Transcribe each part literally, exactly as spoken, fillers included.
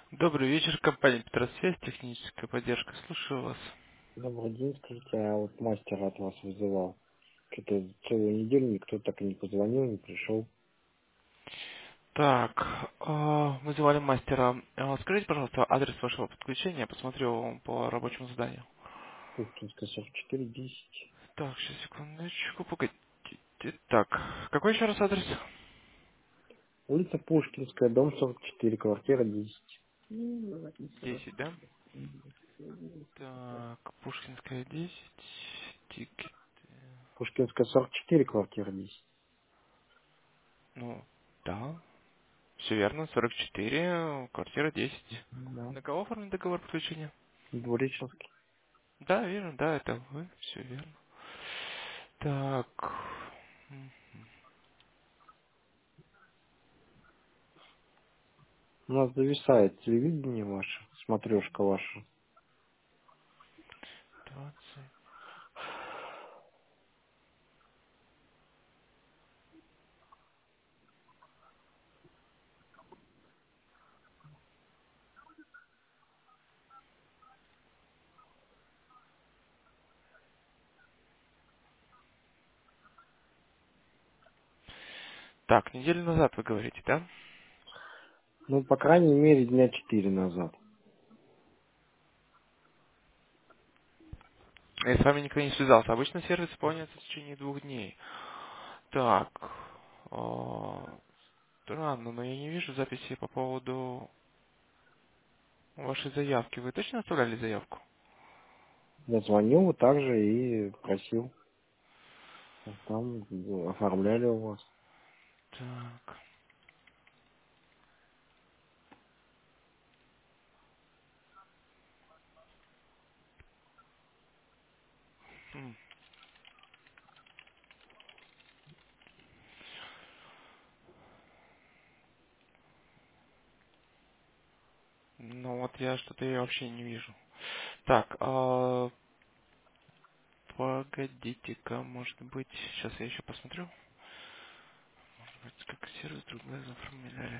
Добрый вечер, компания Петросвязь, техническая поддержка. Слушаю вас. Добрый день, скажите, а вот мастер от вас вызывал. Что-то целую неделю никто так и не позвонил, не пришел. Так, а, вызывали мастера. А, Скажите, пожалуйста, адрес вашего подключения. Я посмотрю по рабочему заданию. Пушкинская сорок четыре десять. Так, сейчас, секундочку, погодите. Так, какой еще раз адрес? Улица Пушкинская, дом сорок четыре, квартира десять. Десять, да? Так, Пушкинская десять. Тикет. Пушкинская сорок четыре, квартира десять. Ну, да, все верно, сорок четыре, квартира десять. Да. На кого оформлен договор подключения? Двуреченский. Да, верно, да, это вы, все верно. Так. м, У нас зависает телевидение ваше, смотрешка ваша. двадцать. Так, неделю назад вы говорите, да? Ну, по крайней мере, дня четыре назад. Я с вами никто не связался. Обычно сервис исполняется в течение двух дней. Так. а, Странно, но я не вижу записи по поводу вашей заявки. Вы точно оставляли заявку? Я звонил вот так же и просил. Там ну, оформляли у вас. Так. м, Ну вот я что-то я вообще не вижу. Так, а, погодите-ка, может быть, сейчас я еще посмотрю. Может быть, как сервис другой заформляли.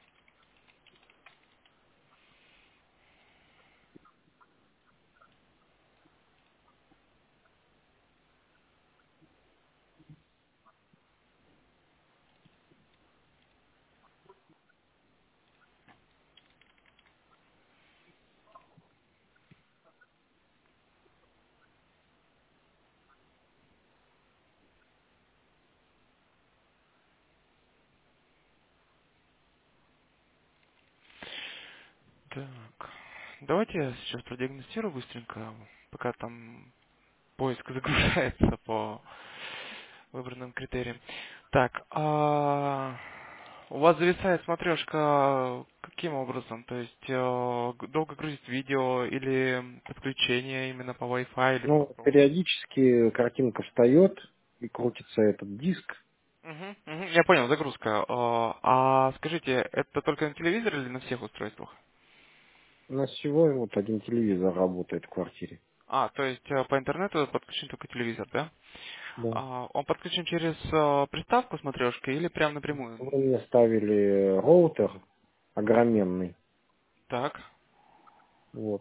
Так. Давайте я сейчас продиагностирую быстренько, пока там поиск загружается по выбранным критериям. Так, а у вас зависает смотрешка каким образом? То есть э, г- долго грузит видео или подключение именно по Wi-Fi или по Ну, проводу? периодически картинка встает и крутится этот диск. Мгм, мгм, я понял, загрузка. А а скажите, это только на телевизор или на всех устройствах? У нас всего вот один телевизор работает в квартире. А, то есть э, по интернету подключен только телевизор, да? Да. А, он подключен через э, приставку смотрешки или прям напрямую? Вы мне ставили роутер огроменный. Так. Вот.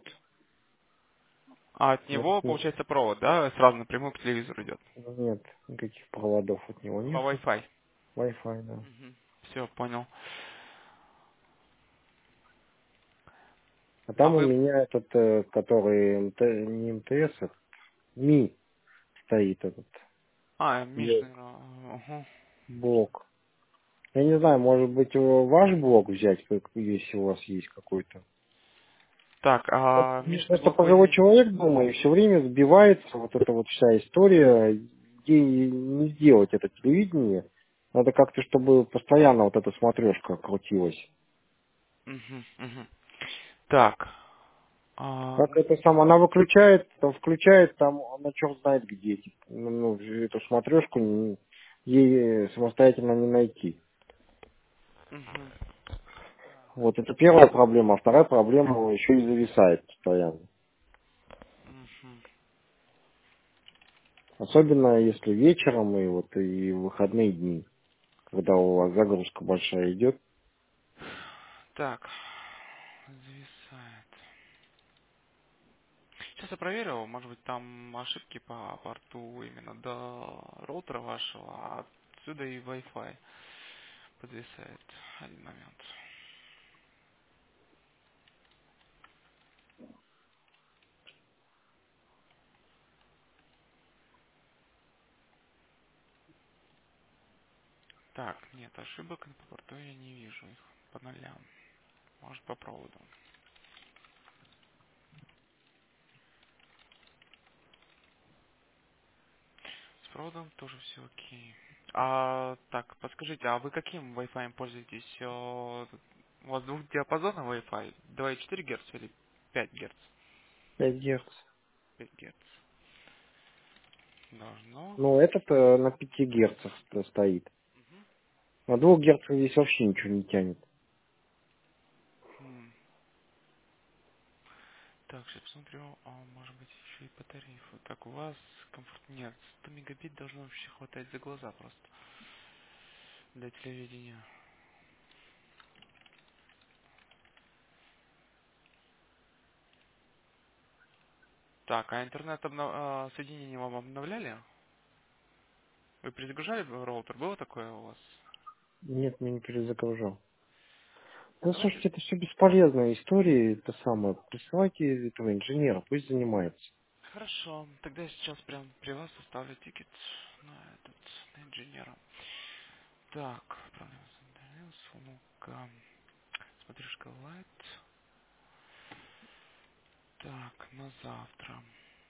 А от Вот него, нет, получается, провод, да, сразу напрямую к телевизору идет? нет никаких проводов от него По нету. Wi-Fi. Wi-Fi, да. Все, понял. А А там у вы... меня этот, э, который МТ, не МТС, а Ми стоит этот А, Миш, блок. наверное. Угу. блок. Я не знаю, может быть, его- ваш блок взять, как- если у вас есть какой-то. Так, Вот а мне Мишный просто блок вы пожилой имеете? человек дома, и все время сбивается вот эта вот вся история, где не сделать это телевидение. Надо как-то, чтобы постоянно вот эта смотрешка крутилась. Угу, угу. Так. А, Как это сам, она выключает, там включает, там она черт знает где. Типа, ну, ну, эту смотрешку не- ей самостоятельно не найти. мгм. Вот это первая проблема, а вторая проблема еще и зависает постоянно. Мгм. Особенно если вечером и вот и в выходные дни, когда у вас загрузка большая идет. Так. Зависает. Сейчас я проверил, может быть там ошибки по порту именно до роутера вашего, а отсюда и Wi-Fi подвисает. Один момент. Так, нет, ошибок по порту я не вижу их. По нолям. Может по проводу. С проводом тоже все окей. А, так, подскажите, а вы каким Wi-Fi пользуетесь? Э, У вас двухдиапазонный Wi-Fi? два и четыре Гц или пять Гц? пять Гц. пять Гц. Должно. Ну, этот э, на пяти Герцах ст- стоит. На двух Герцах здесь вообще ничего не тянет. М. Так, сейчас посмотрю, а может быть еще и по тарифу. Так, у вас комфорт нет. сто мегабит должно вообще хватать за глаза просто для телевидения. Так, а интернет обнов- а, соединение вам обновляли? Вы перезагружали роутер? Было такое у вас? Нет, меня не перезагружал. Ну, Ну, давайте. слушайте, это все бесполезная история, это самое. Присылайте этого инженера, пусть занимается. Хорошо, тогда я сейчас прям при вас оставлю тикет на этот, на инженера. Так, проблема с интернетом, сумка, смотришка лайт. Так, на завтра.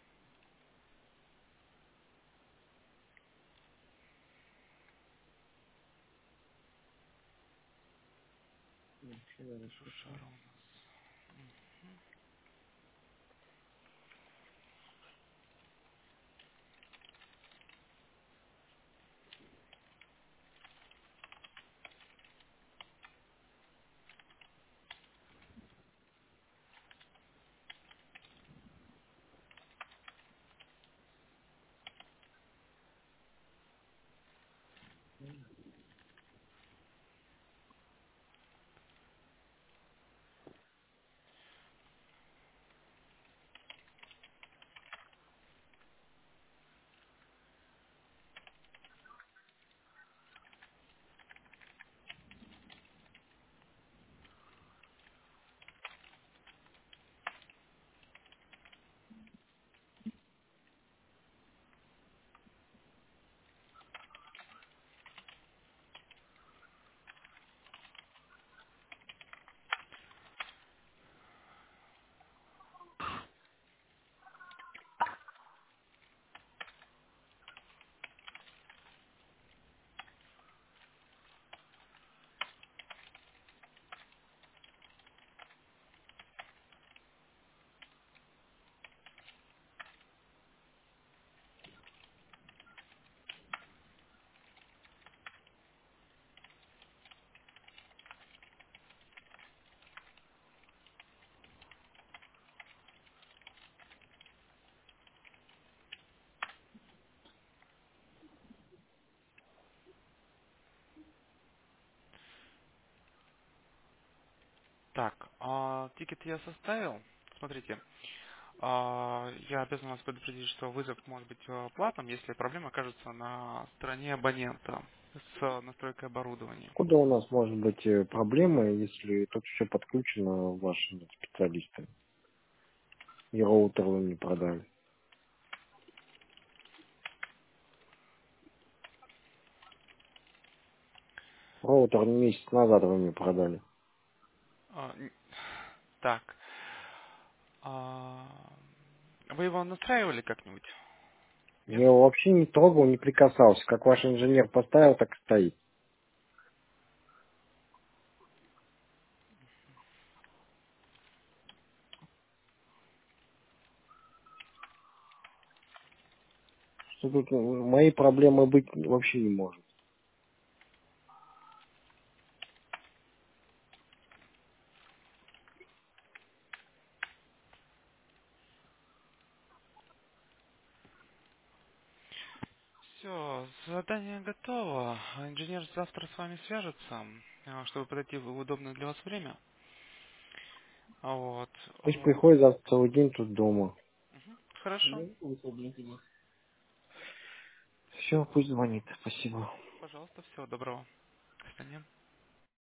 Шушара у нас. Так, а, тикет я составил. Смотрите, а, я обязан вас предупредить, что вызов может быть э, платным, если проблема окажется на стороне абонента с настройкой оборудования. Куда у нас может быть э, проблемы, если тут все подключено вашими специалистами? И роутер вы мне продали. Роутер месяц назад вы мне продали. А, н- так, а, вы его настраивали как-нибудь? Я Нет? его вообще не трогал, не прикасался. Как ваш инженер поставил, так и стоит. Что тут э, моей проблемы быть вообще не может. Все, задание готово. Инженер завтра с вами свяжется, а, чтобы подойти в удобное для вас время. А вот. Пусть а, приходит завтра целый день тут дома. мгм, Хорошо. Все, пусть звонит. Спасибо. Пожалуйста, всего доброго. До свидания.